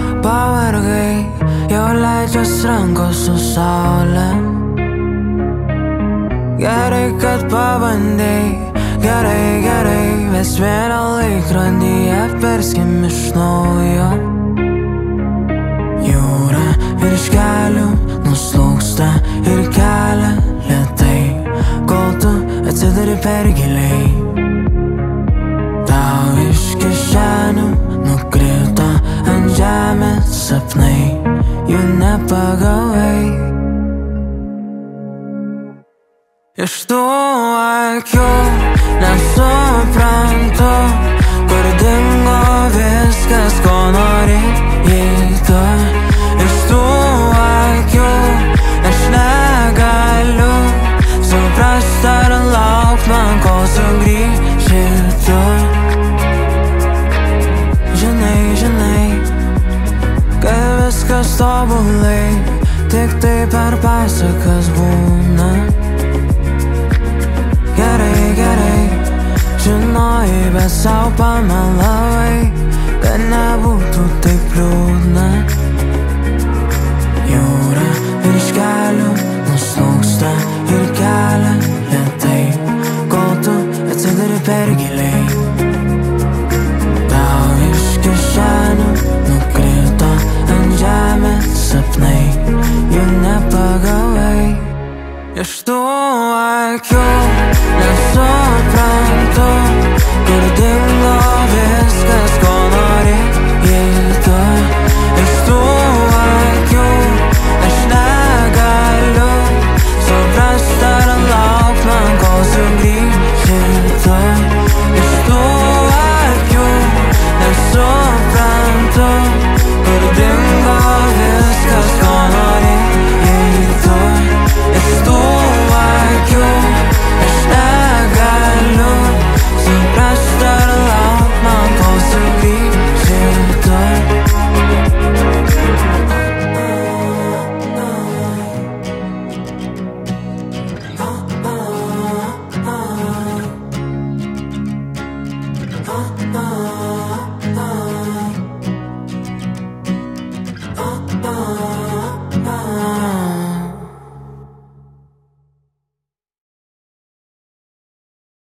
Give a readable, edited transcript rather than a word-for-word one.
pavargai, jau leidžias rankos su saule. Gerai, kad pabandai, gerai, gerai, vis vieną laikrodyje perskim iš naujo. Jūra virš kelių nuslūgsta ir kelia lėtai, kol tu atsiduri per giliai. Tau iš kišenių nukrito ant žemės sapnai, jų nepagavai. Iš tų akių nesuprantu, kur dingo viskas, ko norėjai. Iš tų akių aš negaliu suprast ar laukt man, kol sugrįši tu. Žinai, žinai, kad viskas tobulai, tik tai per pasakas būna. Gerai, gerai, žinojai, bet sau pamelavai, kad nebūtų taip liūdna. Jūra virš kelių nuslūgsta ir kelia lėtai, kol tu atsiduri per giliai. Tau iš kišenių nukrito ant žemės sapnai, jų nepagavai. Iš tų akių nesuprantu, kur dingo viskas, ko norėjai tu. Iš tų akių aš negaliu suprast ar laukt man, kol sugrįši tu. Iš tų akių nesuprantu, kur dingo viskas, ko norėjai tu. Iš tų akių aš negaliu suprast ar laukt man, kol sugrįši tu. Oh,